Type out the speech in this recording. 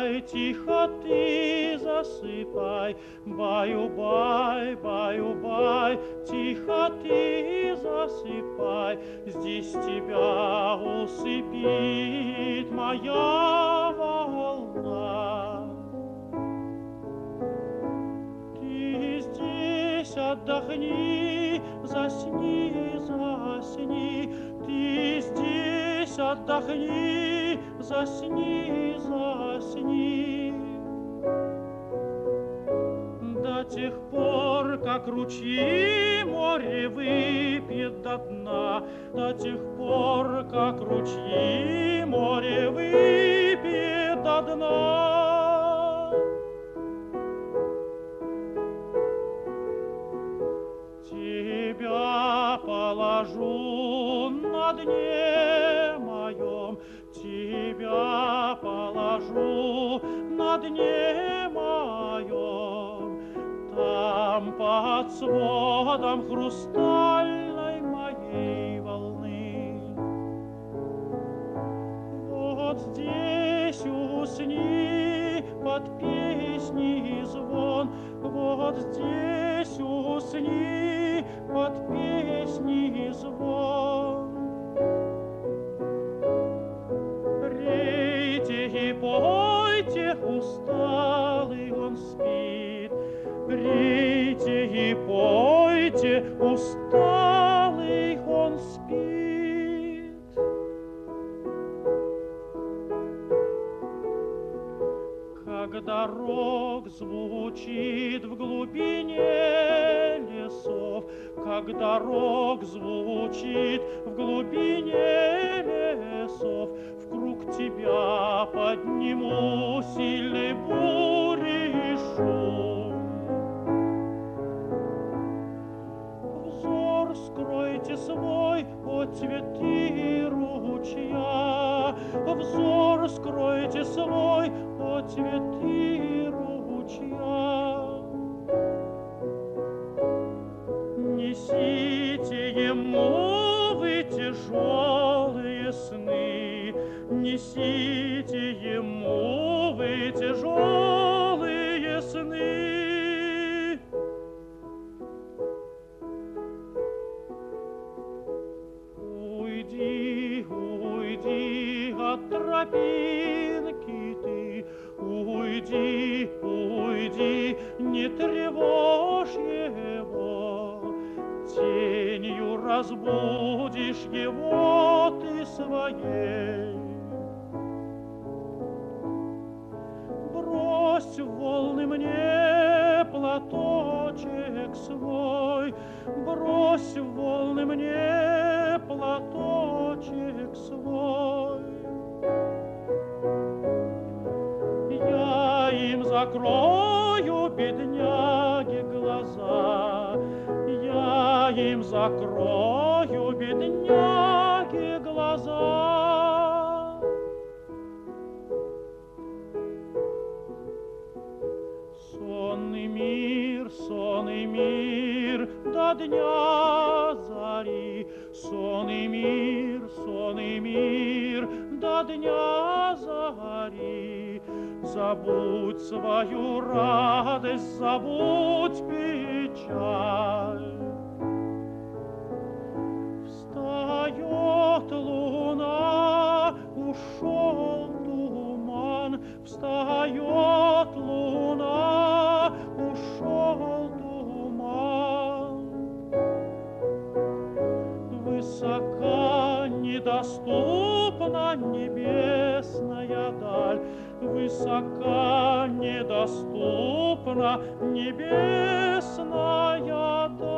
баю-бай, тихо ты засыпай. Баю-бай, баю-бай, тихо ты засыпай. Здесь тебя усыпит моя волна. Ты здесь отдохни, засни, засни. Ты здесь отдохни, засни, засни. До тех пор, как ручьи море выпьет до дна, до тех пор, как ручьи море выпьет до дна. Тебя положу на дне моем, тебя положу на дне моем. Там под сводом хрустальной моей волны. Вот здесь усни под песни и звон, вот здесь усни под песни и звон. Рейте и пойте, усталый он спит. Рейте и пойте, усталый он спит. Когда рог звучит в глубине лесов, когда рог звучит в глубине лесов, вкруг тебя подниму сильный бури и шум. Взор скройте свой от цветы ручья, взор скройте свой от цветы ручья. Несите ему вы тяжелые сны, несите ему вы тяжелые сны. Уйди, уйди от тропинки ты, уйди, уйди, не тревожь его. Тенью разбудишь его ты своей. Брось в волны мне платочек свой, брось в волны мне платочек свой. Я им закрою, бедняги, глаза, я им закрою, бедняги, глаза. Сонный мир до дня зари, сонный мир до дня зари. Забудь свою радость, забудь печаль. Встает луна, ушел туман, встает луна, ушел туман. Высока, недоступна небесная даль, высока, недоступна небесная даль.